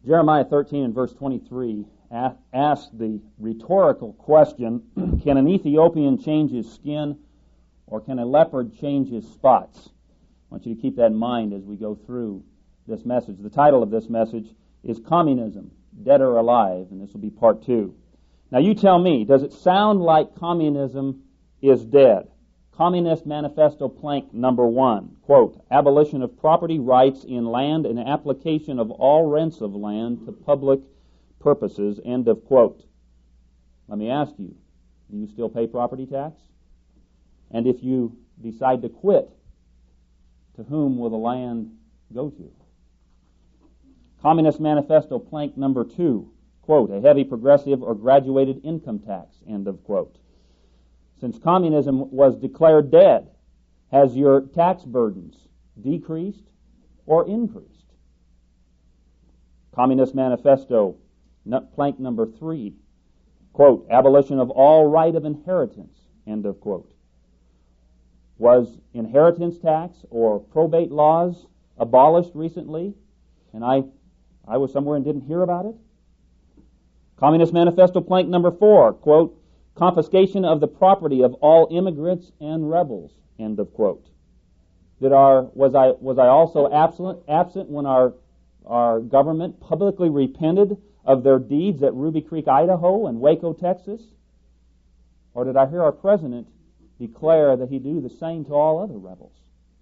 Jeremiah 13 and verse 23 asks the rhetorical question, can an Ethiopian change his skin, or can a leopard change his spots? I want you to keep that in mind as we go through this message. The title of this message is Communism, Dead or Alive, and this will be part 2. Now you tell me, does it sound like communism is dead? Communist Manifesto Plank number 1, quote, abolition of property rights in land and application of all rents of land to public purposes, end of quote. Let me ask you, do you still pay property tax? And if you decide to quit, to whom will the land go to? Communist Manifesto Plank number 2, quote, a heavy progressive or graduated income tax, end of quote. Since communism was declared dead, has your tax burdens decreased or increased? Communist Manifesto Plank number 3, quote, abolition of all right of inheritance, end of quote. Was inheritance tax or probate laws abolished recently, and I was somewhere and didn't hear about it? Communist Manifesto Plank number 4, quote, confiscation of the property of all immigrants and rebels, end of quote. Was I also absent when our government publicly repented of their deeds at Ruby Creek, Idaho and Waco, Texas? Or did I hear our president declare that he'd do the same to all other rebels?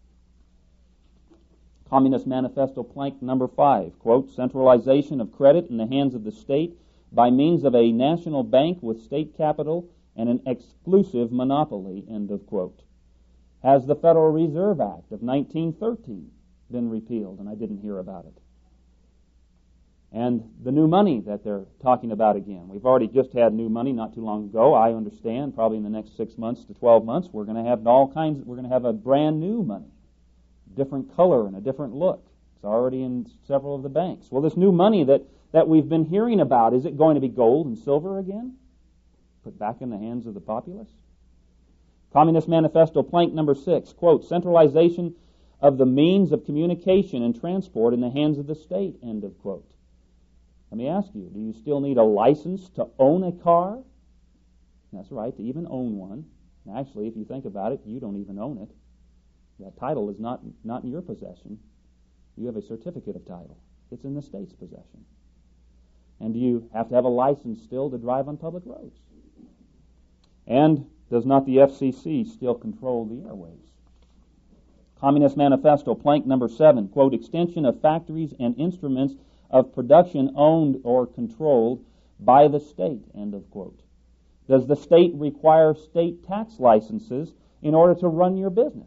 Communist Manifesto Plank number 5, quote, centralization of credit in the hands of the state by means of a national bank with state capital and an exclusive monopoly, end of quote. Has the Federal Reserve Act of 1913 been repealed? And I didn't hear about it. And the new money that they're talking about again. We've already just had new money not too long ago. I understand probably in the next 6 months to 12 months we're going to have we're going to have a brand new money. Different color and a different look. It's already in several of the banks. Well, this new money that we've been hearing about, is it going to be gold and silver again? Put back in the hands of the populace? Communist Manifesto Plank number 6, quote, centralization of the means of communication and transport in the hands of the state, end of quote. Let me ask you, do you still need a license to own a car? That's right, to even own one. Actually, if you think about it, you don't even own it. That title is not in your possession. You have a certificate of title. It's in the state's possession. And do you have to have a license still to drive on public roads? And does not the FCC still control the airwaves? Communist Manifesto Plank number 7, quote, extension of factories and instruments of production owned or controlled by the state, end of quote. Does the state require state tax licenses in order to run your business?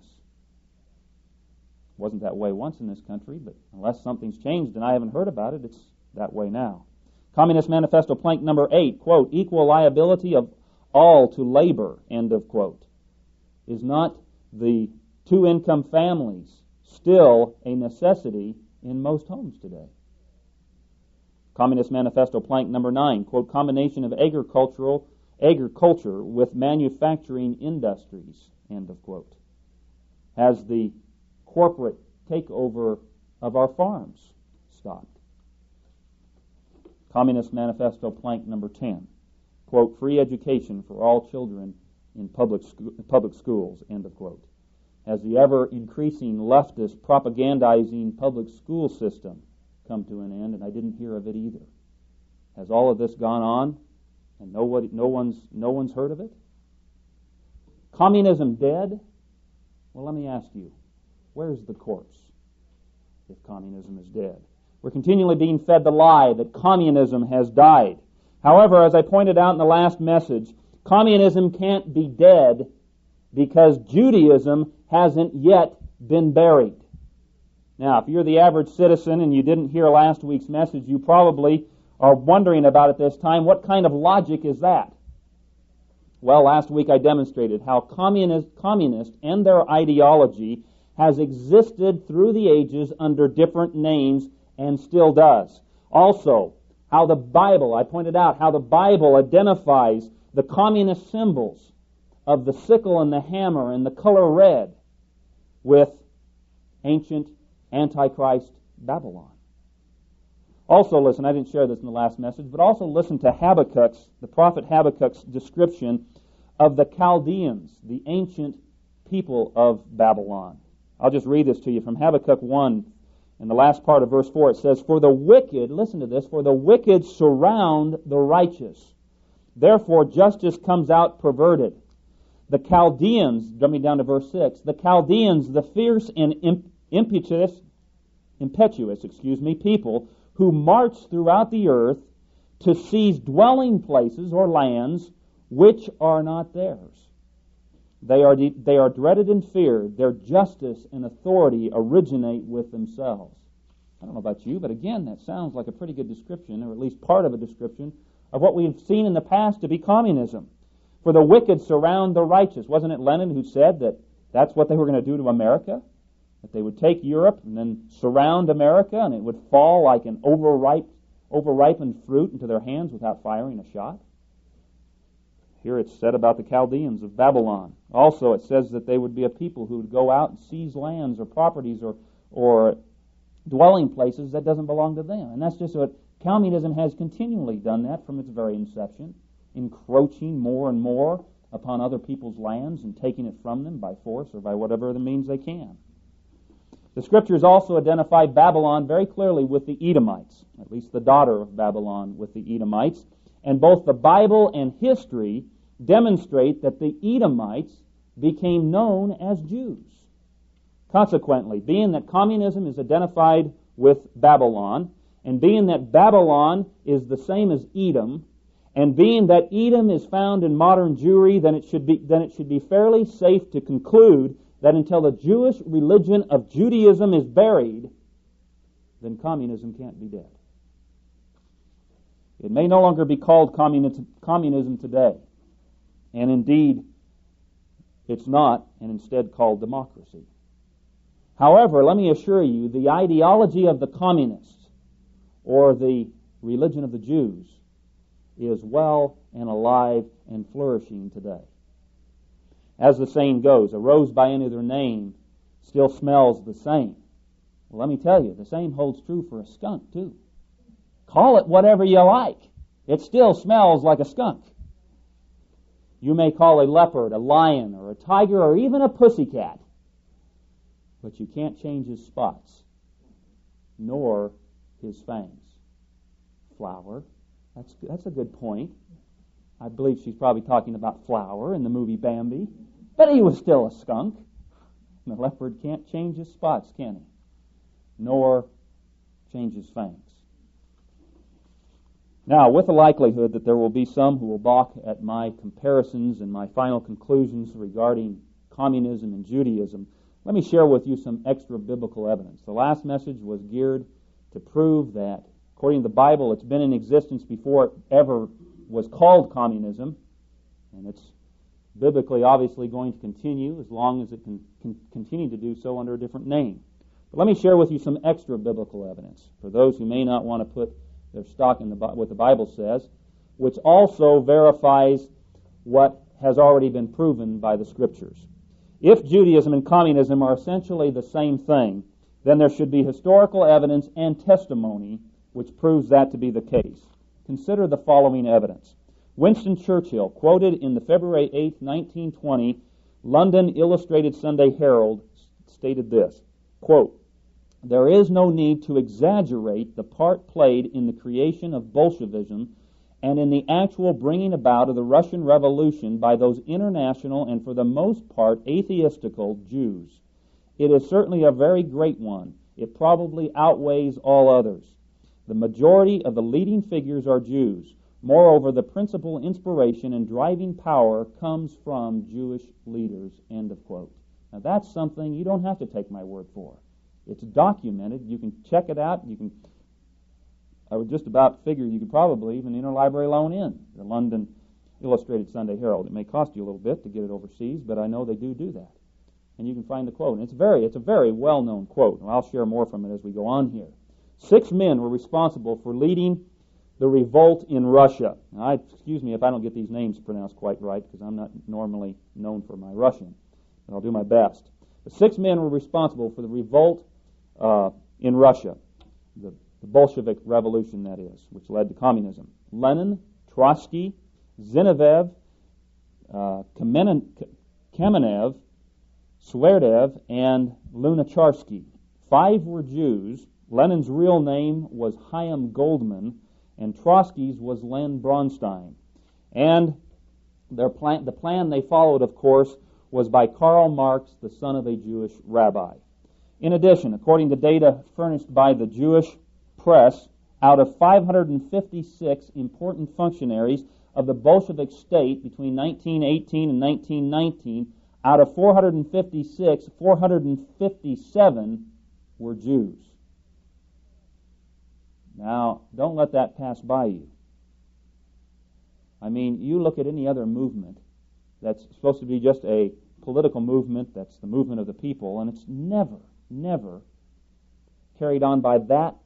It wasn't that way once in this country, but unless something's changed and I haven't heard about it, it's that way now. Communist Manifesto Plank number 8, quote, equal liability of all to labor, end of quote. Is not the two-income families still a necessity in most homes today? Communist Manifesto Plank number 9, quote, combination of agriculture with manufacturing industries, end of quote. Has the corporate takeover of our farms stopped? Communist Manifesto Plank number 10, quote, free education for all children in public schools, end of quote. Has the ever-increasing leftist propagandizing public school system come to an end? And I didn't hear of it either. Has all of this gone on and no one's heard of it? Communism dead? Well, let me ask you, where's the corpse if communism is dead? We're continually being fed the lie that communism has died. However, as I pointed out in the last message, communism can't be dead because Judaism hasn't yet been buried. Now, if you're the average citizen and you didn't hear last week's message, you probably are wondering about at this time, what kind of logic is that? Well, last week I demonstrated how communist and their ideology has existed through the ages under different names and still does. Also, how the Bible, I pointed out how the Bible identifies the communist symbols of the sickle and the hammer and the color red with ancient Antichrist Babylon. Also listen, I didn't share this in the last message, but also listen to the prophet Habakkuk's description of the Chaldeans, the ancient people of Babylon. I'll just read this to you from Habakkuk 1. In the last part of verse 4 it says, "For the wicked," listen to this, "for the wicked surround the righteous. Therefore justice comes out perverted. The Chaldeans," jumping down to verse 6, "the Chaldeans, the fierce and impetuous people who march throughout the earth to seize dwelling places or lands which are not theirs. They are dreaded and feared. Their justice and authority originate with themselves." I don't know about you, but again, that sounds like a pretty good description, or at least part of a description, of what we've seen in the past to be communism. For the wicked surround the righteous. Wasn't it Lenin who said that that's what they were going to do to America? That they would take Europe and then surround America, and it would fall like an overripened fruit into their hands without firing a shot? Here it's said about the Chaldeans of Babylon. Also, it says that they would be a people who would go out and seize lands or properties or dwelling places that doesn't belong to them. And that's just what communism has continually done, that from its very inception, encroaching more and more upon other people's lands and taking it from them by force or by whatever the means they can. The Scriptures also identify Babylon very clearly with the Edomites, at least the daughter of Babylon with the Edomites. And both the Bible and history demonstrate that the Edomites became known as Jews. Consequently, being that communism is identified with Babylon, and being that Babylon is the same as Edom, and being that Edom is found in modern Jewry, then it should be fairly safe to conclude that until the Jewish religion of Judaism is buried, then communism can't be dead. It may no longer be called communism today, and indeed it's not, and instead called democracy. However, let me assure you, the ideology of the communists, or the religion of the Jews, is well and alive and flourishing today. As the saying goes, a rose by any other name still smells the same. Well, let me tell you, the same holds true for a skunk, too. Call it whatever you like. It still smells like a skunk. You may call a leopard a lion or a tiger or even a pussycat, but you can't change his spots, nor his fangs. Flower, that's a good point. I believe she's probably talking about Flower in the movie Bambi, but he was still a skunk. And the leopard can't change his spots, can he? Nor change his fangs. Now, with the likelihood that there will be some who will balk at my comparisons and my final conclusions regarding communism and Judaism, let me share with you some extra biblical evidence. The last message was geared to prove that, according to the Bible, it's been in existence before it ever was called communism, and it's biblically obviously going to continue as long as it can continue to do so under a different name. But let me share with you some extra biblical evidence for those who may not want to put their stock in what the Bible says, which also verifies what has already been proven by the Scriptures. If Judaism and communism are essentially the same thing, then there should be historical evidence and testimony which proves that to be the case. Consider the following evidence. Winston Churchill, quoted in the February 8, 1920, London Illustrated Sunday Herald, stated this, quote, "There is no need to exaggerate the part played in the creation of Bolshevism and in the actual bringing about of the Russian Revolution by those international and for the most part atheistical Jews. It is certainly a very great one. It probably outweighs all others. The majority of the leading figures are Jews. Moreover, the principal inspiration and driving power comes from Jewish leaders." End of quote. Now that's something you don't have to take my word for. It's documented. You can check it out. I would just about figure you could probably even interlibrary loan in the London Illustrated Sunday Herald. It may cost you a little bit to get it overseas, but I know they do that. And you can find the quote. And it's a very well-known quote. And I'll share more from it as we go on here. 6 men were responsible for leading the revolt in Russia. Now, excuse me if I don't get these names pronounced quite right, because I'm not normally known for my Russian, but I'll do my best. The 6 men were responsible for the revolt in Russia. The The Bolshevik Revolution, that is, which led to communism. Lenin, Trotsky, Zinoviev, Kamenev, Sverdev, and Lunacharsky. 5 were Jews. Lenin's real name was Chaim Goldman, and Trotsky's was Len Bronstein. And the plan they followed, of course, was by Karl Marx, the son of a Jewish rabbi. In addition, according to data furnished by the Jewish press, out of 556 important functionaries of the Bolshevik state between 1918 and 1919, out of 456, 457 were Jews. Now, don't let that pass by you. I mean, you look at any other movement that's supposed to be just a political movement, that's the movement of the people, and it's never carried on by that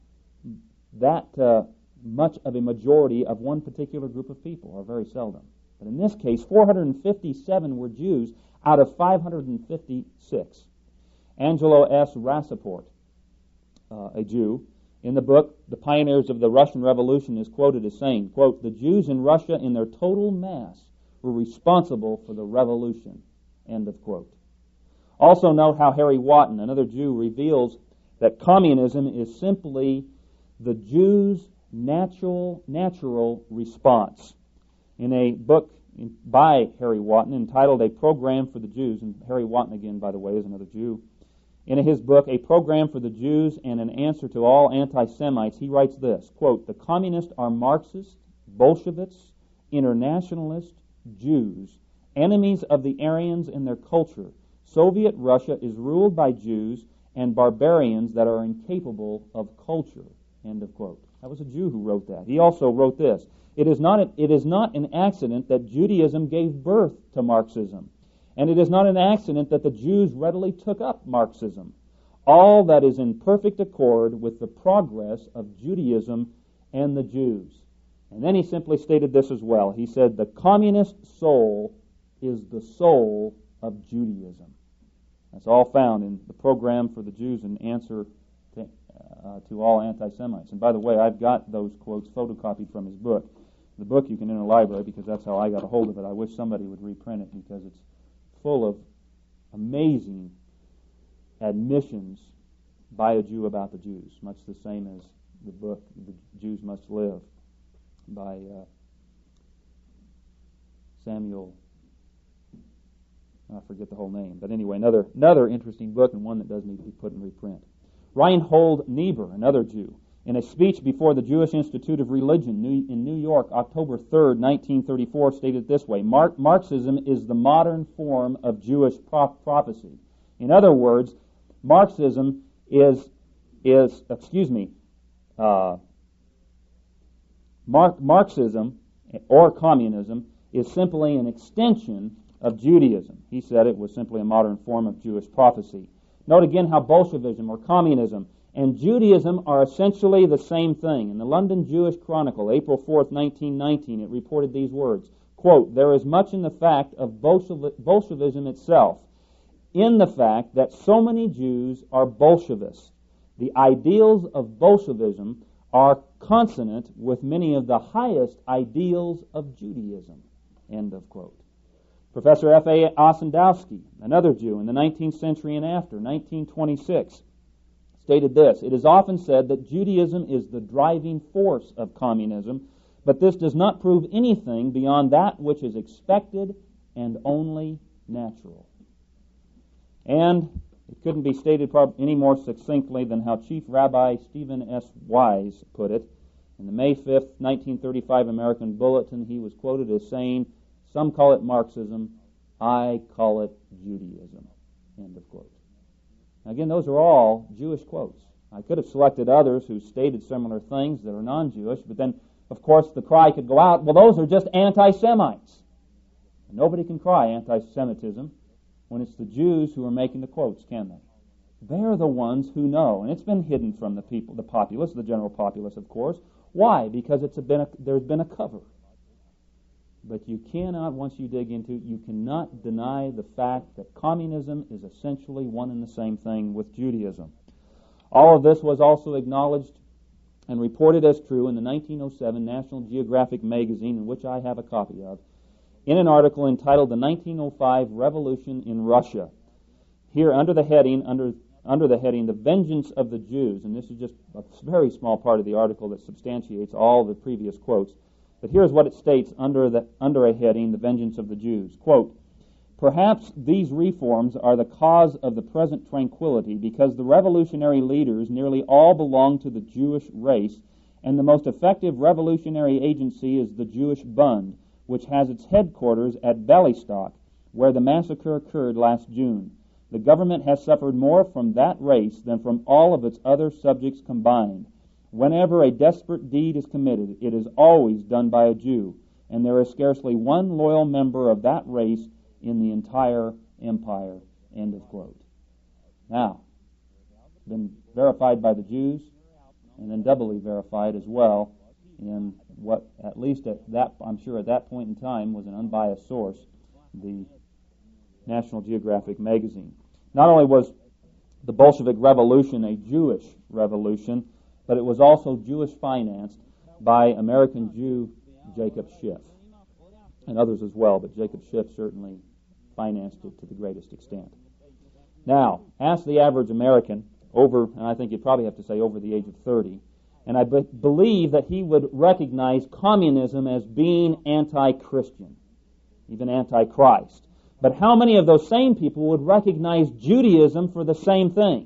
much of a majority of one particular group of people, or very seldom. But in this case, 457 were Jews out of 556. Angelo S. Rappaport, a Jew, in the book, The Pioneers of the Russian Revolution, is quoted as saying, quote, "The Jews in Russia in their total mass were responsible for the revolution," end of quote. Also note how Harry Wotton, another Jew, reveals that communism is simply the Jews' natural response. In a book by Harry Wotton entitled A Program for the Jews, and Harry Wotton, again, by the way, is another Jew, in his book, A Program for the Jews and an Answer to All Anti-Semites, he writes this, quote, "The communists are Marxists, Bolsheviks, internationalist Jews, enemies of the Aryans and their culture. Soviet Russia is ruled by Jews and barbarians that are incapable of culture," end of quote. That was a Jew who wrote that. He also wrote this, it is not an accident that Judaism gave birth to Marxism. And it is not an accident that the Jews readily took up Marxism. All that is in perfect accord with the progress of Judaism and the Jews. And then he simply stated this as well. He said, "The communist soul is the soul of Judaism." That's all found in the Program for the Jews and Answer to All Anti-Semites. And by the way, I've got those quotes photocopied from his book. The book you can in a library because that's how I got a hold of it. I wish somebody would reprint it because it's full of amazing admissions by a Jew about the Jews, much the same as the book The Jews Must Live by Samuel, I forget the whole name, but anyway, another interesting book and one that does need to be put in reprint. Reinhold Niebuhr, another Jew, in a speech before the Jewish Institute of Religion in New York, October 3rd, 1934, stated this way, Marxism is the modern form of Jewish prophecy. In other words, Marxism Marxism or communism is simply an extension of Judaism. He said it was simply a modern form of Jewish prophecy. Note again how Bolshevism or communism and Judaism are essentially the same thing. In the London Jewish Chronicle, April 4th, 1919, it reported these words, quote, "There is much in the fact of Bolshevism itself, in the fact that so many Jews are Bolshevists. The ideals of Bolshevism are consonant with many of the highest ideals of Judaism," end of quote. Professor F.A. Ossendowski, another Jew in the 19th century and after, 1926, stated this, "It is often said that Judaism is the driving force of communism, but this does not prove anything beyond that which is expected and only natural." And it couldn't be stated any more succinctly than how Chief Rabbi Stephen S. Wise put it. In the May 5th, 1935 American Bulletin, he was quoted as saying, "Some call it Marxism, I call it Judaism," end of quote. Now again, those are all Jewish quotes. I could have selected others who stated similar things that are non-Jewish, but then, of course, the cry could go out, well, those are just anti-Semites. Nobody can cry anti-Semitism when it's the Jews who are making the quotes, can they? They're the ones who know, and it's been hidden from the people, the populace, the general populace, of course. Why? Because there's been a cover. But you cannot, once you dig into it, you cannot deny the fact that communism is essentially one and the same thing with Judaism. All of this was also acknowledged and reported as true in the 1907 National Geographic magazine, in which I have a copy of, in an article entitled "The 1905 Revolution in Russia." Here, under the heading, "The Vengeance of the Jews," and this is just a very small part of the article that substantiates all the previous quotes, but here's what it states under a heading, "The Vengeance of the Jews." Quote, "Perhaps these reforms are the cause of the present tranquility, because the revolutionary leaders nearly all belong to the Jewish race, and the most effective revolutionary agency is the Jewish Bund, which has its headquarters at Bialystok, where the massacre occurred last June. The government has suffered more from that race than from all of its other subjects combined. Whenever a desperate deed is committed, it is always done by a Jew, and there is scarcely one loyal member of that race in the entire empire." End of quote. Now, been verified by the Jews, and then doubly verified as well in what, at least I'm sure at that point in time, was an unbiased source, the National Geographic magazine. Not only was the Bolshevik Revolution a Jewish revolution, but it was also Jewish financed by American Jew Jacob Schiff, and others as well, but Jacob Schiff certainly financed it to the greatest extent. Now, ask the average American and I think you'd probably have to say over the age of 30, and I believe that he would recognize communism as being anti-Christian, even anti-Christ. But how many of those same people would recognize Judaism for the same thing?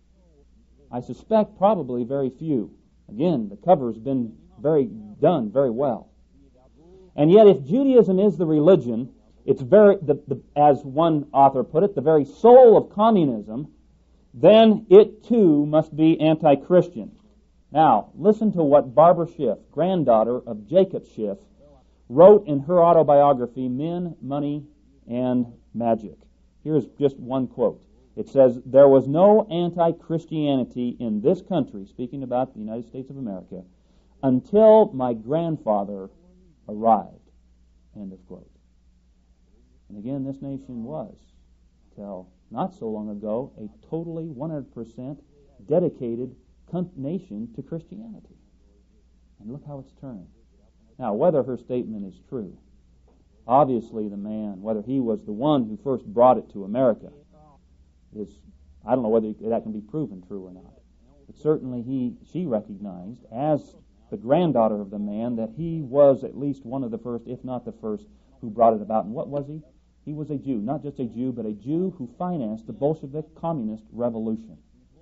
I suspect probably very few. Again, the cover's been done very well. And yet, if Judaism is the religion, it's as one author put it, the very soul of communism, then it too must be anti-Christian. Now, listen to what Barbara Schiff, granddaughter of Jacob Schiff, wrote in her autobiography, Men, Money, and Magic. Here's just one quote. It says, "There was no anti-Christianity in this country," speaking about the United States of America, "until my grandfather arrived." End of quote. And again, this nation was, till not so long ago, a totally 100% dedicated nation to Christianity. And look how it's turned. Now, whether her statement is true, obviously the man, whether he was the one who first brought it to America, I don't know whether that can be proven true or not. But certainly she recognized, as the granddaughter of the man, that he was at least one of the first, if not the first, who brought it about. And what was he? He was a Jew. Not just a Jew, but a Jew who financed the Bolshevik communist revolution.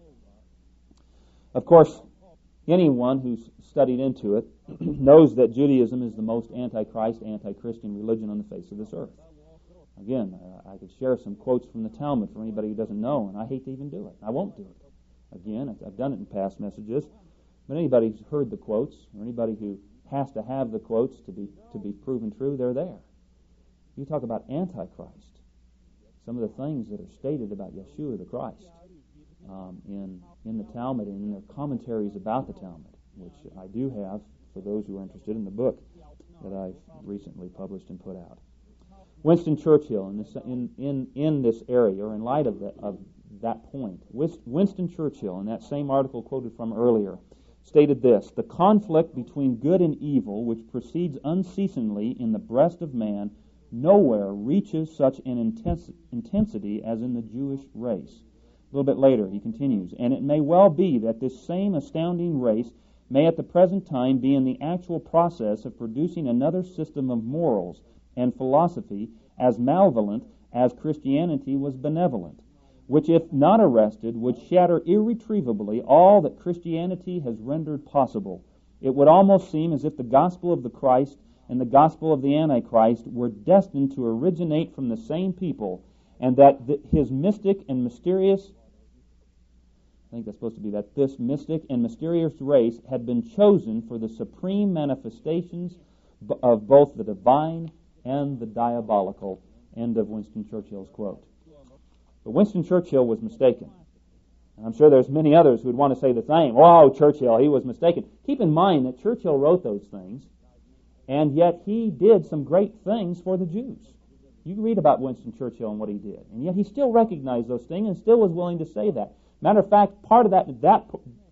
Of course, anyone who's studied into it knows that Judaism is the most anti-Christ, anti-Christian religion on the face of this earth. Again, I could share some quotes from the Talmud for anybody who doesn't know, and I hate to even do it. I won't do it. Again, I've done it in past messages, but anybody who's heard the quotes, or anybody who has to have the quotes to be proven true, they're there. You talk about Antichrist. Some of the things that are stated about Yeshua the Christ in the Talmud and in their commentaries about the Talmud, which I do have for those who are interested in the book that I've recently published and put out. Winston Churchill, in this area, or in light of that point, Winston Churchill, in that same article quoted from earlier, stated this: "The conflict between good and evil, which proceeds unceasingly in the breast of man, nowhere reaches such an intensity as in the Jewish race." A little bit later, he continues, "And it may well be that this same astounding race may at the present time be in the actual process of producing another system of morals and philosophy as malevolent as Christianity was benevolent, which, if not arrested, would shatter irretrievably all that Christianity has rendered possible. It would almost seem as if the gospel of the Christ and the gospel of the Antichrist were destined to originate from the same people, and that his mystic and mysterious, I think that's supposed to be that this mystic and mysterious race had been chosen for the supreme manifestations of both the divine and the diabolical." End of Winston Churchill's quote. But Winston Churchill was mistaken. And I'm sure there's many others who would want to say the same. "Oh, Churchill, he was mistaken." Keep in mind that Churchill wrote those things, and yet he did some great things for the Jews. You can read about Winston Churchill and what he did, and yet he still recognized those things and still was willing to say that. Matter of fact, part of that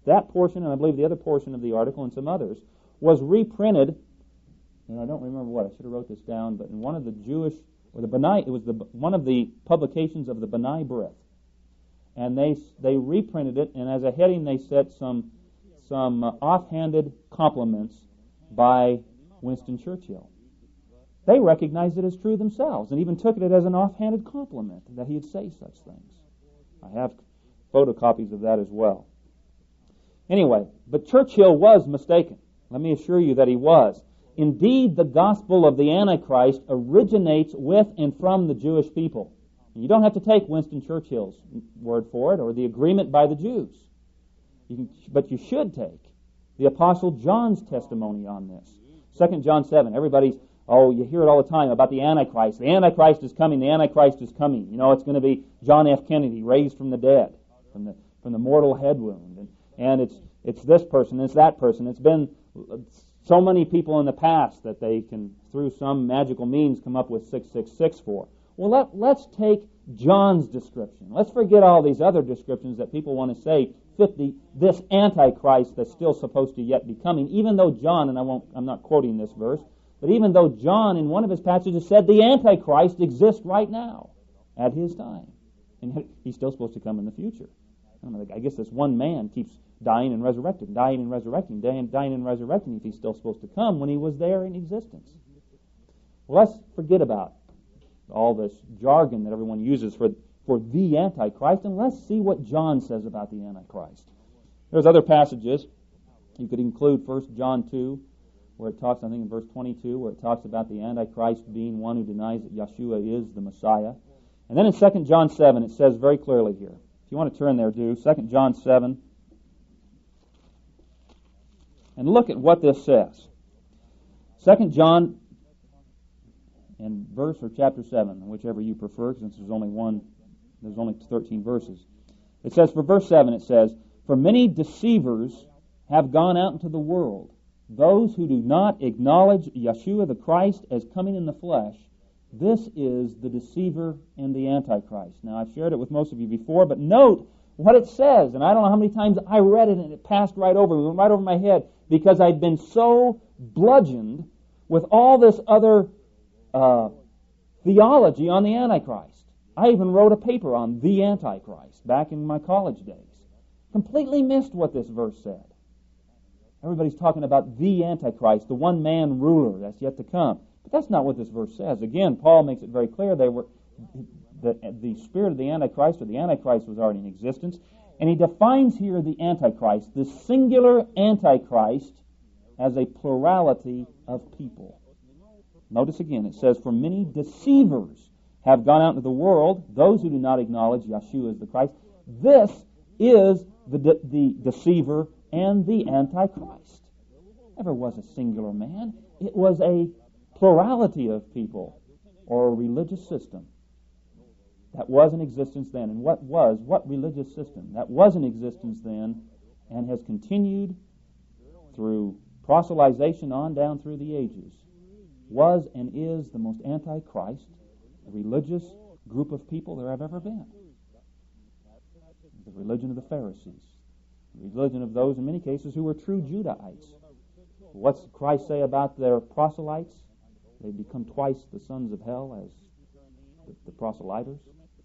that portion, and I believe the other portion of the article and some others, was reprinted, and I don't remember what, I should have wrote this down, but in one of the Jewish, or the B'nai, it was one of the publications of the B'nai B'rith. And they reprinted it, and as a heading they set some offhanded compliments by Winston Churchill. They recognized it as true themselves, and even took it as an offhanded compliment that he'd say such things. I have photocopies of that as well. Anyway, but Churchill was mistaken. Let me assure you that he was. Indeed, the gospel of the Antichrist originates with and from the Jewish people. You don't have to take Winston Churchill's word for it, or the agreement by the Jews. But you should take the Apostle John's testimony on this. 2 John 7, everybody's, you hear it all the time about the Antichrist. The Antichrist is coming, the Antichrist is coming. You know, it's going to be John F. Kennedy raised from the dead, from the mortal head wound. And it's this person, it's that person. It's been so many people in the past that they can, through some magical means, come up with 666 for. Well, let's take John's description. Let's forget all these other descriptions that people want to say fit this Antichrist that's still supposed to yet be coming, even though John, and I'm not quoting this verse, but even though John in one of his passages said the Antichrist exists right now at his time. And he's still supposed to come in the future. I guess this one man keeps dying and resurrecting, dying and resurrecting, dying and resurrecting if he's still supposed to come when he was there in existence. Well, let's forget about all this jargon that everyone uses for the Antichrist, and let's see what John says about the Antichrist. There's other passages. You could include 1 John 2, where it talks, I think in verse 22, where it talks about the Antichrist being one who denies that Yeshua is the Messiah. And then in 2 John 7, it says very clearly here. If you want to turn there, do. 2 John 7. And look at what this says. 2 John in verse or chapter 7, whichever you prefer, since there's only 13 verses. It says, for verse 7, it says, for many deceivers have gone out into the world, those who do not acknowledge Yeshua the Christ as coming in the flesh. This is the deceiver and the Antichrist. Now, I've shared it with most of you before, but note what it says. And I don't know how many times I read it and it passed right over me, went right over my head, because I'd been so bludgeoned with all this other theology on the Antichrist. I even wrote a paper on the Antichrist back in my college days. Completely missed what this verse said. Everybody's talking about the Antichrist, the one-man ruler that's yet to come. But that's not what this verse says. Again, Paul makes it very clear the spirit of the Antichrist, or the Antichrist, was already in existence. And he defines here the Antichrist, the singular Antichrist, as a plurality of people. Notice again, it says, for many deceivers have gone out into the world, those who do not acknowledge Yeshua as the Christ. This is the deceiver and the Antichrist. Never was a singular man. It was a plurality of people, or a religious system that was in existence then. And what religious system that was in existence then and has continued through proselytization on down through the ages, was and is the most Antichrist religious group of people there have ever been. The religion of the Pharisees, the religion of those in many cases who were true Judahites. What's Christ say about their proselytes? They become twice the sons of hell as the proselyters.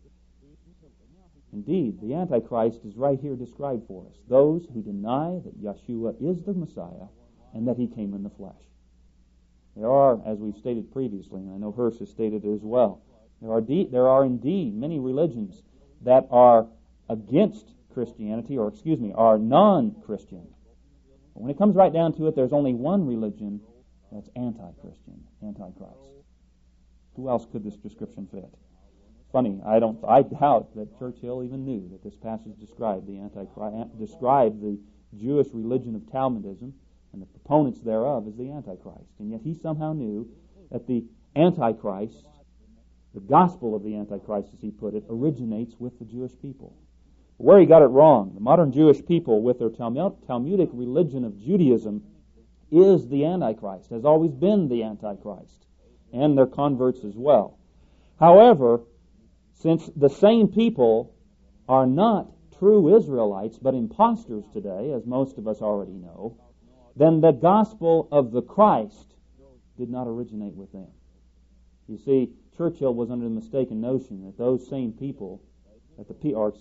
Indeed, the Antichrist is right here described for us. Those who deny that Yeshua is the Messiah and that he came in the flesh. There are, as we've stated previously, and I know Hirsch has stated it as well, there are indeed many religions that are against Christianity, are non-Christian. But when it comes right down to it, there's only one religion that's anti-Christian, Antichrist. Who else could this description fit? Funny, I doubt that Churchill even knew that this passage described the Jewish religion of Talmudism and the proponents thereof as the Antichrist. And yet he somehow knew that the Antichrist, the gospel of the Antichrist, as he put it, originates with the Jewish people. Where he got it wrong, the modern Jewish people, with their Talmudic religion of Judaism, is the Antichrist, has always been the Antichrist, and their converts as well. However, since the same people are not true Israelites, but impostors today, as most of us already know, then the gospel of the Christ did not originate with them. You see, Churchill was under the mistaken notion that those same people, that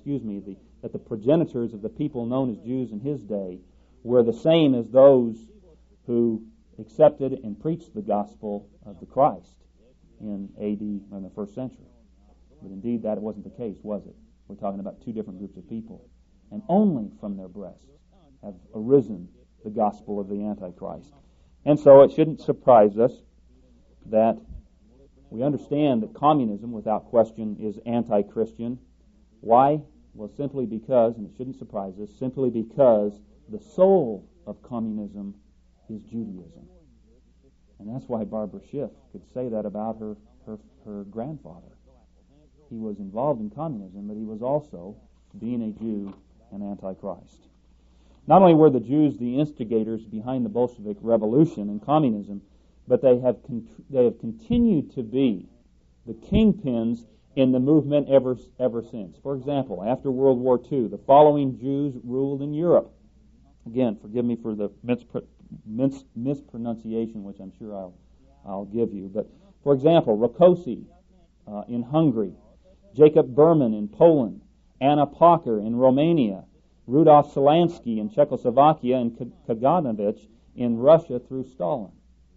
the progenitors of the people known as Jews in his day were the same as those who accepted and preached the gospel of the Christ in AD, in the first century. But indeed, that wasn't the case, was it? We're talking about two different groups of people. And only from their breasts have arisen the gospel of the Antichrist. And so it shouldn't surprise us that we understand that communism, without question, is anti-Christian. Why? Well, simply because, and it shouldn't surprise us, simply because the soul of communism is Judaism. And that's why Barbara Schiff could say that about her grandfather. He was involved in communism, but he was also, being a Jew, an Antichrist. Not only were the Jews the instigators behind the Bolshevik Revolution and communism, but they have continued to be the kingpins in the movement ever since. For example, after World War II, the following Jews ruled in Europe. Again, forgive me for the mispronunciation, which I'm sure I'll give you. But for example, Rákosi in Hungary, Jacob Berman in Poland, Anna Pacher in Romania, Rudolf Selansky in Czechoslovakia, and Kaganovich in Russia through Stalin.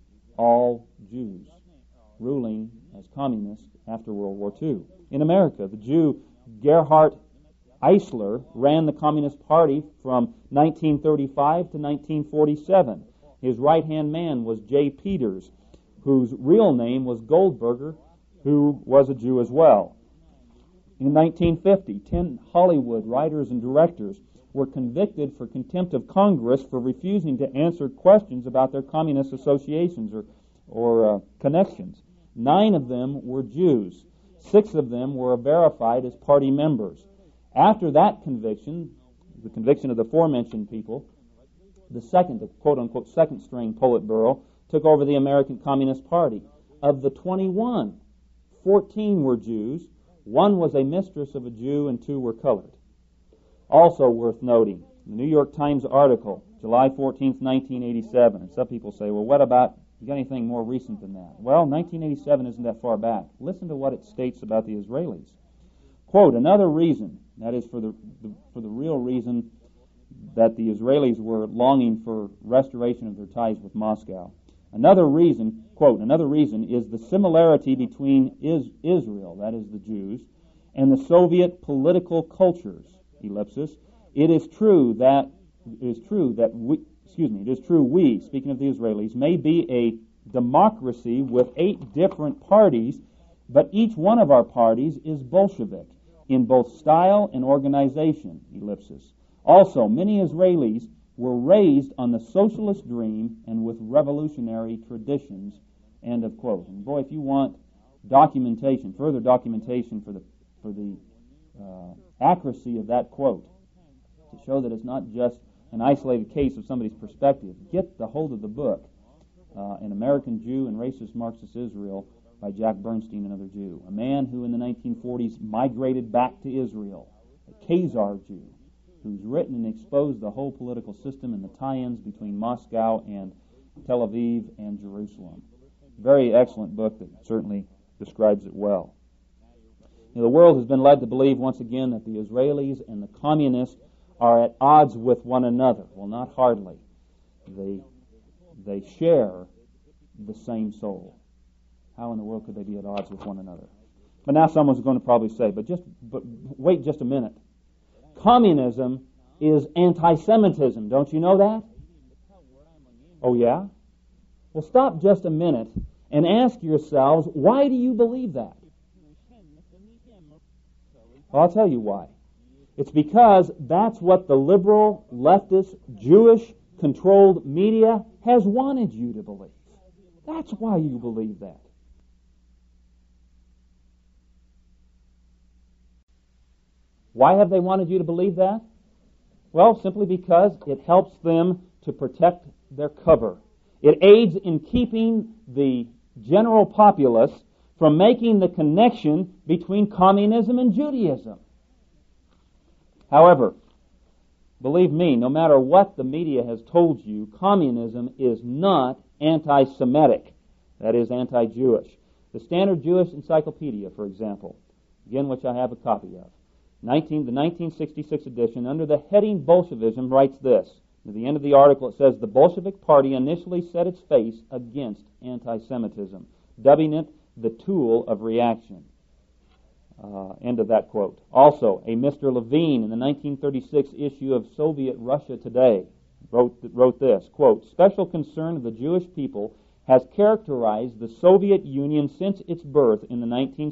All Jews ruling as communists after World War II. In America, the Jew Gerhard Eisler ran the Communist Party from 1935 to 1947. His right-hand man was J. Peters, whose real name was Goldberger, who was a Jew as well. In 1950, 10 Hollywood writers and directors were convicted for contempt of Congress for refusing to answer questions about their communist associations or connections. 9 of them were Jews. 6 of them were verified as party members. After that conviction, the conviction of the aforementioned people, the quote-unquote second-string Politburo took over the American Communist Party. Of the 21, 14 were Jews, 1 was a mistress of a Jew, and 2 were colored. Also worth noting, the New York Times article, July 14th, 1987. And some people say, well, what about, you got anything more recent than that? Well, 1987 isn't that far back. Listen to what it states about the Israelis. Quote, another reason, that is for the real reason that the Israelis were longing for restoration of their ties with Moscow. Another reason, quote, another reason is the similarity between Israel, that is the Jews, and the Soviet political cultures, ellipsis. It is true we, speaking of the Israelis, may be a democracy with 8 different parties, but each one of our parties is Bolshevik in both style and organization, ellipsis. Also, many Israelis were raised on the socialist dream and with revolutionary traditions, end of quote. And boy, if you want documentation, further documentation for the accuracy of that quote, to show that it's not just an isolated case of somebody's perspective, get the hold of the book, An American Jew and Racist Marxist Israel by Jack Bernstein, another Jew, a man who in the 1940s migrated back to Israel, a Khazar Jew, who's written and exposed the whole political system and the tie-ins between Moscow and Tel Aviv and Jerusalem. Very excellent book that certainly describes it well. The world has been led to believe once again that the Israelis and the communists are at odds with one another. Well, not hardly. They share the same soul. How in the world could they be at odds with one another? But now someone's going to probably say, but wait just a minute. Communism is anti-Semitism. Don't you know that? Oh, yeah? Well, stop just a minute and ask yourselves, why do you believe that? Well, I'll tell you why. It's because that's what the liberal, leftist, Jewish-controlled media has wanted you to believe. That's why you believe that. Why have they wanted you to believe that? Well, simply because it helps them to protect their cover. It aids in keeping the general populace from making the connection between communism and Judaism. However, believe me, no matter what the media has told you, communism is not anti-Semitic. That is, anti-Jewish. The Standard Jewish Encyclopedia, for example, again, which I have a copy of, the 1966 edition, under the heading Bolshevism, writes this. At the end of the article, it says, the Bolshevik Party initially set its face against anti-Semitism, dubbing it the tool of reaction. End of that quote. Also, a Mr. Levine in the 1936 issue of Soviet Russia Today wrote this, quote, special concern of the Jewish people has characterized the Soviet Union since its birth in the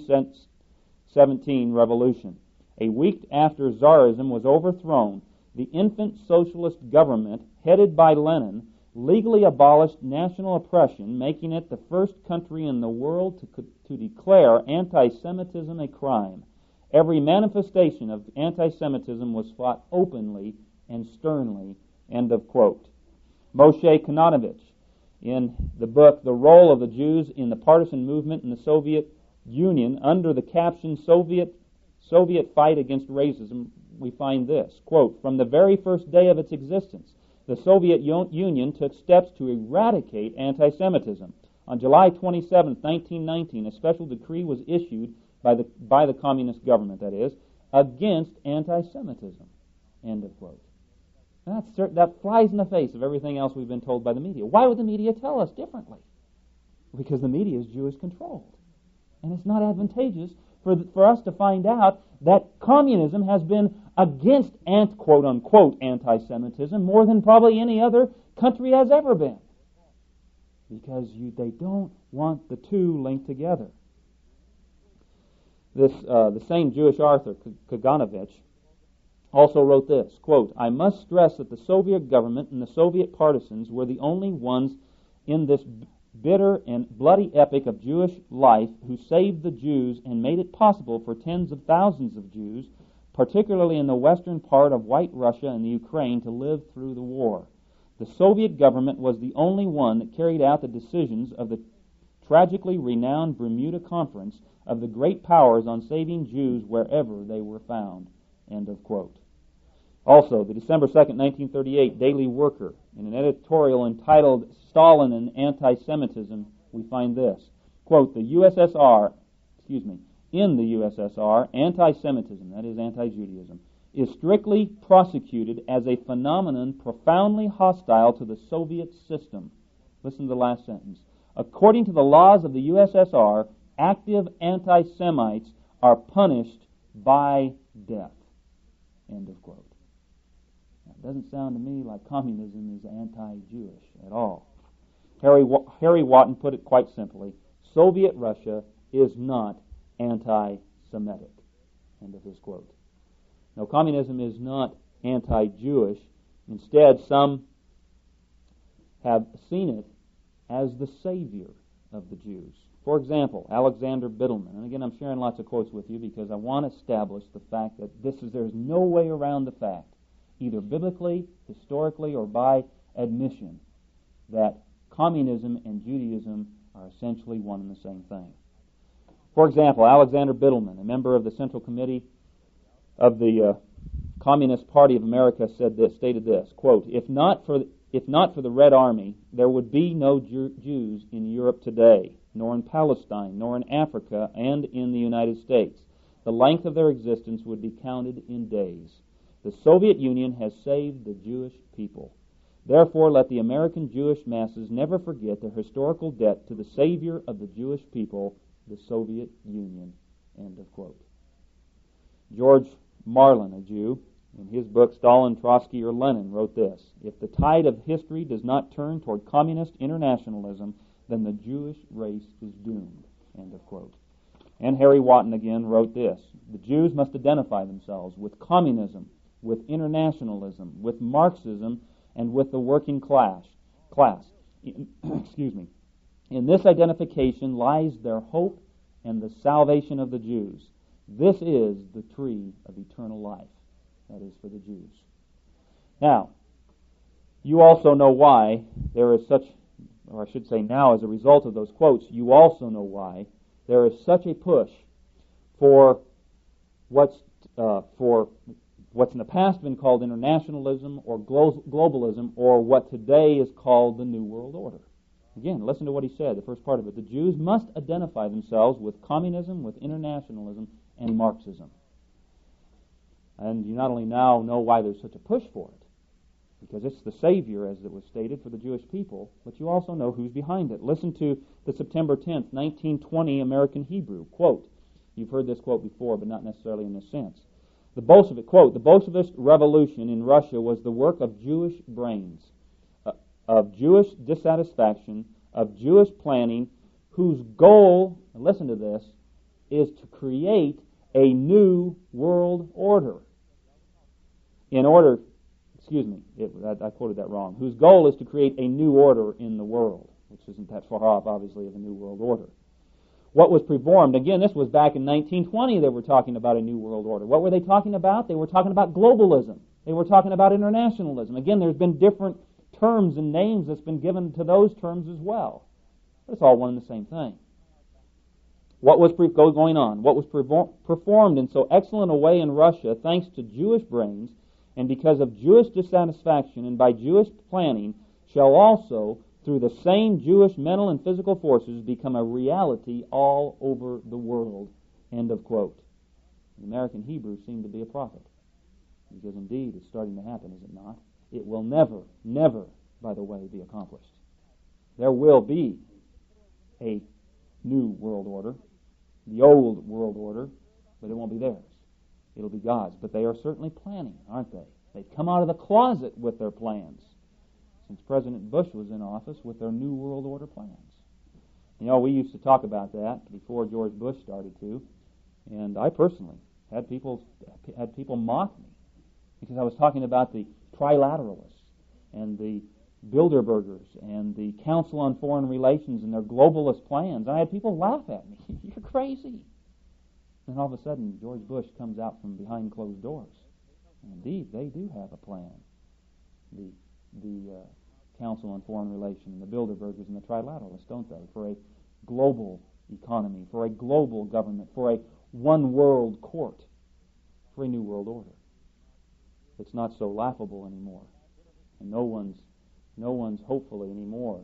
1917 revolution. A week after Tsarism was overthrown, the infant socialist government, headed by Lenin, legally abolished national oppression, making it the first country in the world to declare anti-Semitism a crime. Every manifestation of anti-Semitism was fought openly and sternly. End of quote. Moshe Kananovich, in the book The Role of the Jews in the Partisan Movement in the Soviet Union, under the caption Soviet Fight Against Racism, we find this, quote, from the very first day of its existence, the Soviet Union took steps to eradicate anti-Semitism. On July 27, 1919, a special decree was issued by the communist government, that is, against anti-Semitism. End of quote. That flies in the face of everything else we've been told by the media. Why would the media tell us differently? Because the media is Jewish-controlled. And it's not advantageous for us to find out that communism has been against quote-unquote anti-Semitism more than probably any other country has ever been. Because they don't want the two linked together. The same Jewish author, Kaganovich, also wrote this, quote, I must stress that the Soviet government and the Soviet partisans were the only ones in this bitter and bloody epic of Jewish life who saved the Jews and made it possible for tens of thousands of Jews, particularly in the western part of White Russia and the Ukraine, to live through the war. The Soviet government was the only one that carried out the decisions of the tragically renowned Bermuda Conference of the great powers on saving Jews wherever they were found. End of quote. Also, the December 2nd, 1938 Daily Worker, in an editorial entitled Stalin and Anti-Semitism, we find this, quote, in the USSR, anti-Semitism, that is anti-Judaism, is strictly prosecuted as a phenomenon profoundly hostile to the Soviet system. Listen to the last sentence. According to the laws of the USSR, active anti-Semites are punished by death. End of quote. Now, it doesn't sound to me like communism is anti-Jewish at all. Harry Wotton put it quite simply, Soviet Russia is not anti-Semitic. End of his quote. No, communism is not anti-Jewish. Instead, some have seen it as the savior of the Jews. For example, Alexander Biddleman, and again I'm sharing lots of quotes with you because I want to establish the fact that there's no way around the fact, either biblically, historically, or by admission, that communism and Judaism are essentially one and the same thing. For example, Alexander Biddleman, a member of the Central Committee of the Communist Party of America, stated this, quote, If not for the Red Army, there would be no Jews in Europe today, nor in Palestine, nor in Africa, and in the United States. The length of their existence would be counted in days. The Soviet Union has saved the Jewish people. Therefore, let the American Jewish masses never forget their historical debt to the savior of the Jewish people, the Soviet Union. End of quote. George Marlin, a Jew, in his book Stalin, Trotsky, or Lenin, wrote this, If the tide of history does not turn toward communist internationalism, then the Jewish race is doomed. End of quote. And Harry Wotton again wrote this, The Jews must identify themselves with communism, with internationalism, with Marxism, and with the working class. Excuse me. In this identification lies their hope and the salvation of the Jews. This is the tree of eternal life. That is for the Jews. Now, you also know why there is such, or I should say now as a result of those quotes, you also know why there is such a push for what what's in the past been called internationalism or globalism, or what today is called the New World Order. Again, listen to what he said, the first part of it. The Jews must identify themselves with communism, with internationalism, and Marxism. And you not only now know why there's such a push for it, because it's the Savior, as it was stated, for the Jewish people, but you also know who's behind it. Listen to the September 10th, 1920 American Hebrew. Quote, you've heard this quote before, but not necessarily in this sense. The Bolshevik, quote, the Bolshevist revolution in Russia was the work of Jewish brains, of Jewish dissatisfaction, of Jewish planning, whose goal, and listen to this, is to create a new world order. I quoted that wrong. Whose goal is to create a new order in the world, which isn't that far off, obviously, of a new world order. What was performed, again, this was back in 1920 they were talking about a new world order. What were they talking about? They were talking about globalism. They were talking about internationalism. Again, there's been different terms and names that's been given to those terms as well. But it's all one and the same thing. What was going on? What was performed in so excellent a way in Russia, thanks to Jewish brains, and because of Jewish dissatisfaction and by Jewish planning, shall also, through the same Jewish mental and physical forces, become a reality all over the world. End of quote. The American Hebrew seemed to be a prophet, because indeed it's starting to happen, is it not? It will never, never, by the way, be accomplished. There will be a new world order, the old world order, but it won't be theirs. It'll be God's. But they are certainly planning, aren't they? They've come out of the closet with their plans since President Bush was in office with their New World Order plans. You know, we used to talk about that before George Bush started to, and I personally had people mock me because I was talking about the trilateralists and the Bilderbergers and the Council on Foreign Relations and their globalist plans. I had people laugh at me. You're crazy. And all of a sudden, George Bush comes out from behind closed doors. And indeed, they do have a plan. The Council on Foreign Relations and the Bilderbergers and the Trilateralists, don't they? For a global economy, for a global government, for a one world court, for a new world order. It's not so laughable anymore, and no one's hopefully anymore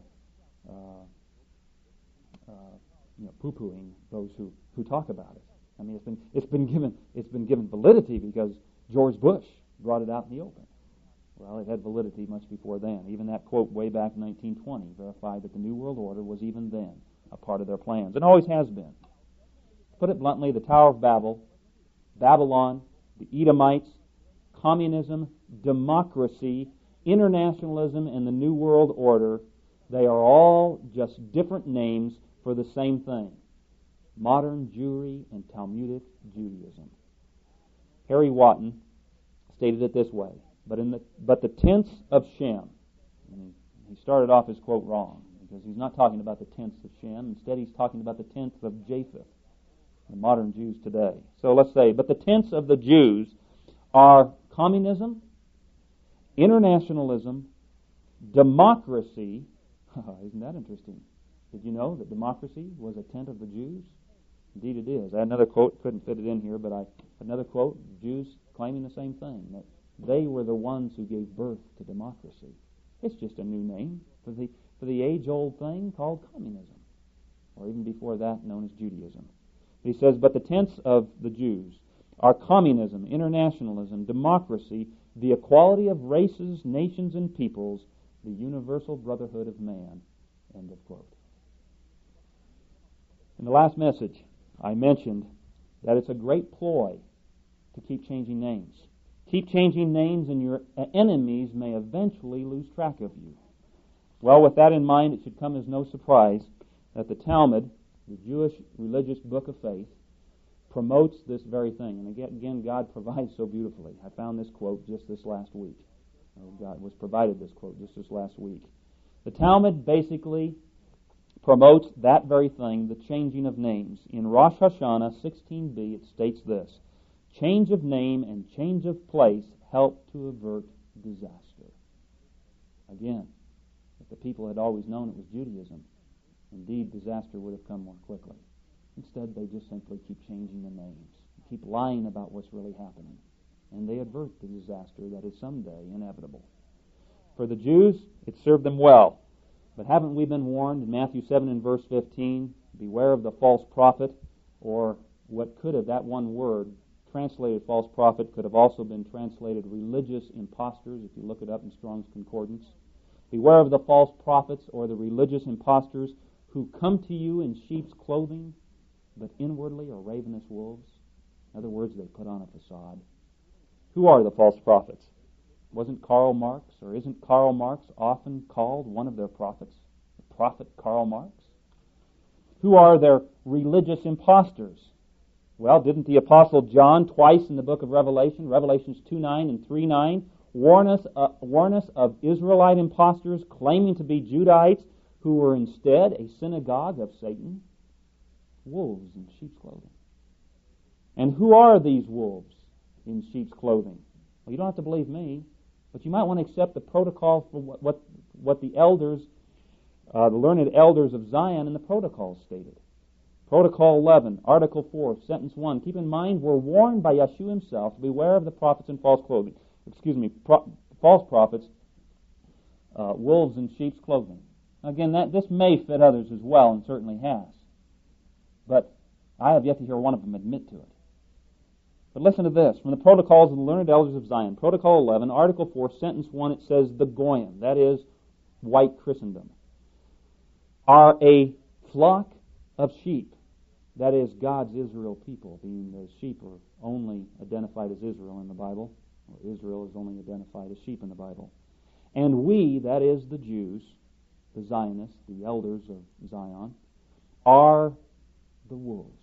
poo-pooing those who talk about it. I mean, it's been given validity because George Bush brought it out in the open. Well, it had validity much before then. Even that quote way back in 1920 verified that the New World Order was even then a part of their plans, and always has been. Put it bluntly, the Tower of Babel, Babylon, the Edomites, communism, democracy, internationalism, and the New World Order, they are all just different names for the same thing: modern Jewry and Talmudic Judaism. Harry Wotton stated it this way: but the tents of Shem. And he started off his quote wrong, because he's not talking about the tents of Shem. Instead, he's talking about the tents of Japheth, the modern Jews today. So let's say, but the tents of the Jews are communism, internationalism, democracy. Isn't that interesting? Did you know that democracy was a tent of the Jews? Indeed it is. I had another quote, couldn't fit it in here, but another quote, Jews claiming the same thing, that they were the ones who gave birth to democracy. It's just a new name for the age-old thing called communism, or even before that, known as Judaism. But he says, but the tents of the Jews are communism, internationalism, democracy, the equality of races, nations, and peoples, the universal brotherhood of man. End of quote. In the last message, I mentioned that it's a great ploy to keep changing names. Keep changing names, and your enemies may eventually lose track of you. Well, with that in mind, it should come as no surprise that the Talmud, the Jewish religious book of faith, promotes this very thing. And again, God provides so beautifully. I found this quote just this last week. God was provided this quote just this last week. The Talmud basically promotes that very thing, the changing of names. In Rosh Hashanah 16b, it states this: change of name and change of place help to avert disaster. Again, if the people had always known it was Judaism, indeed disaster would have come more quickly. Instead, they just simply keep changing the names, keep lying about what's really happening. and they avert the disaster that is someday inevitable. For the Jews, it served them well. But haven't we been warned in Matthew 7 and verse 15, beware of the false prophet, or what could have, that one word, translated false prophet, could have also been translated religious impostors, if you look it up in Strong's Concordance. Beware of the false prophets or the religious impostors who come to you in sheep's clothing, but inwardly are ravenous wolves. In other words, they put on a facade. Who are the false prophets? Wasn't Karl Marx, or isn't Karl Marx often called one of their prophets? The prophet Karl Marx? Who are their religious impostors? Well, didn't the Apostle John twice in the book of Revelation, Revelations 2:9 and 3:9, warn us of Israelite impostors claiming to be Judahites who were instead a synagogue of Satan? Wolves in sheep's clothing. And who are these wolves in sheep's clothing? Well, you don't have to believe me, but you might want to accept the protocol for what the elders, the learned elders of Zion in the protocol stated. Protocol 11, Article 4, Sentence 1. Keep in mind, we're warned by Yeshua himself to beware of the prophets in false clothing. False prophets, wolves in sheep's clothing. Again, this may fit others as well, and certainly has. But I have yet to hear one of them admit to it. But listen to this. From the Protocols of the Learned Elders of Zion, Protocol 11, Article 4, Sentence 1, it says, the Goyim, that is, white Christendom, are a flock of sheep. That is, God's Israel people, being the sheep are only identified as Israel in the Bible, or Israel is only identified as sheep in the Bible. And we, that is the Jews, the Zionists, the elders of Zion, are the wolves.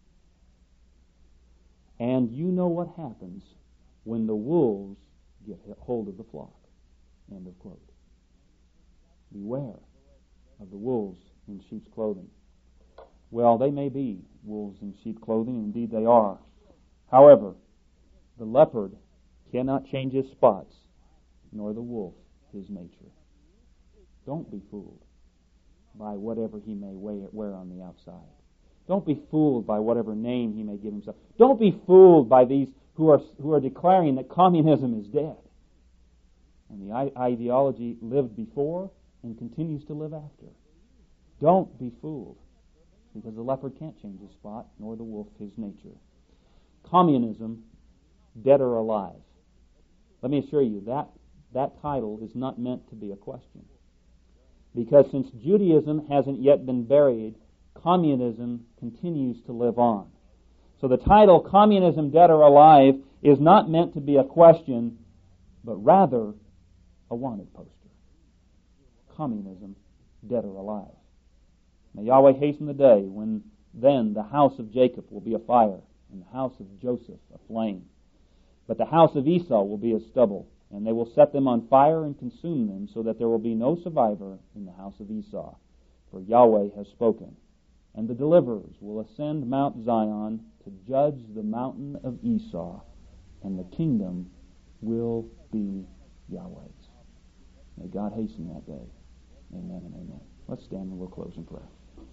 And you know what happens when the wolves get hold of the flock. End of quote. Beware of the wolves in sheep's clothing. Well, they may be wolves in sheep's clothing, and indeed they are. However, the leopard cannot change his spots, nor the wolf his nature. Don't be fooled by whatever he may wear on the outside. Don't be fooled by whatever name he may give himself. Don't be fooled by these who are declaring that communism is dead. And the ideology lived before and continues to live after. Don't be fooled, because the leopard can't change his spot, nor the wolf his nature. Communism, dead or alive. Let me assure you, that title is not meant to be a question. Because since Judaism hasn't yet been buried, communism continues to live on. So the title, Communism, Dead or Alive, is not meant to be a question, but rather a wanted poster. Communism, dead or alive. May Yahweh hasten the day when then the house of Jacob will be a fire, and the house of Joseph a flame. But the house of Esau will be as stubble, and they will set them on fire and consume them, so that there will be no survivor in the house of Esau. For Yahweh has spoken. And the deliverers will ascend Mount Zion to judge the mountain of Esau, and the kingdom will be Yahweh's. May God hasten that day. Amen and amen. Let's stand and we'll close in prayer.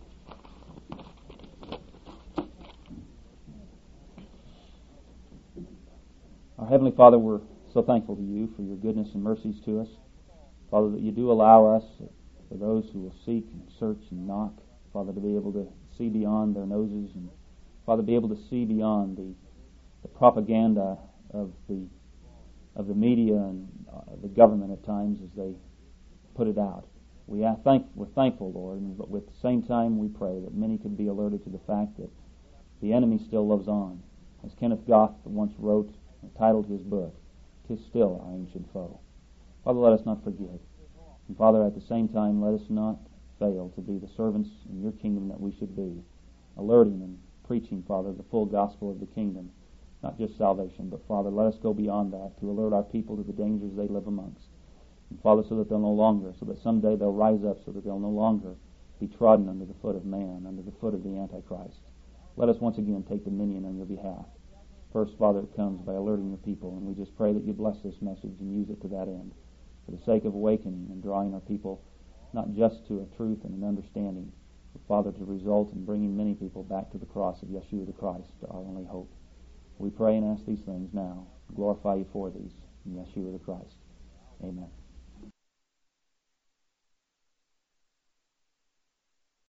Our Heavenly Father, we're so thankful to you for your goodness and mercies to us. Father, that you do allow us, for those who will seek and search and knock, Father, to be able to see beyond their noses, and Father, be able to see beyond the propaganda of the media and the government at times as they put it out. We're thankful, Lord, but at the same time we pray that many could be alerted to the fact that the enemy still lives on. As Kenneth Goff once wrote, titled his book, "'Tis Still Our Ancient Foe." Father, let us not forget. And Father, at the same time, let us not fail to be the servants in your kingdom that we should be, alerting and preaching, Father, the full gospel of the kingdom, not just salvation, but Father, let us go beyond that to alert our people to the dangers they live amongst. And Father, so that someday they'll rise up, so that they'll no longer be trodden under the foot of man, under the foot of the Antichrist. Let us once again take dominion on your behalf. First, Father, it comes by alerting your people, and we just pray that you bless this message and use it to that end, for the sake of awakening and drawing our people not just to a truth and an understanding, but, Father, to result in bringing many people back to the cross of Yeshua the Christ, our only hope. We pray and ask these things now glorify you for these. In Yeshua the Christ. Amen.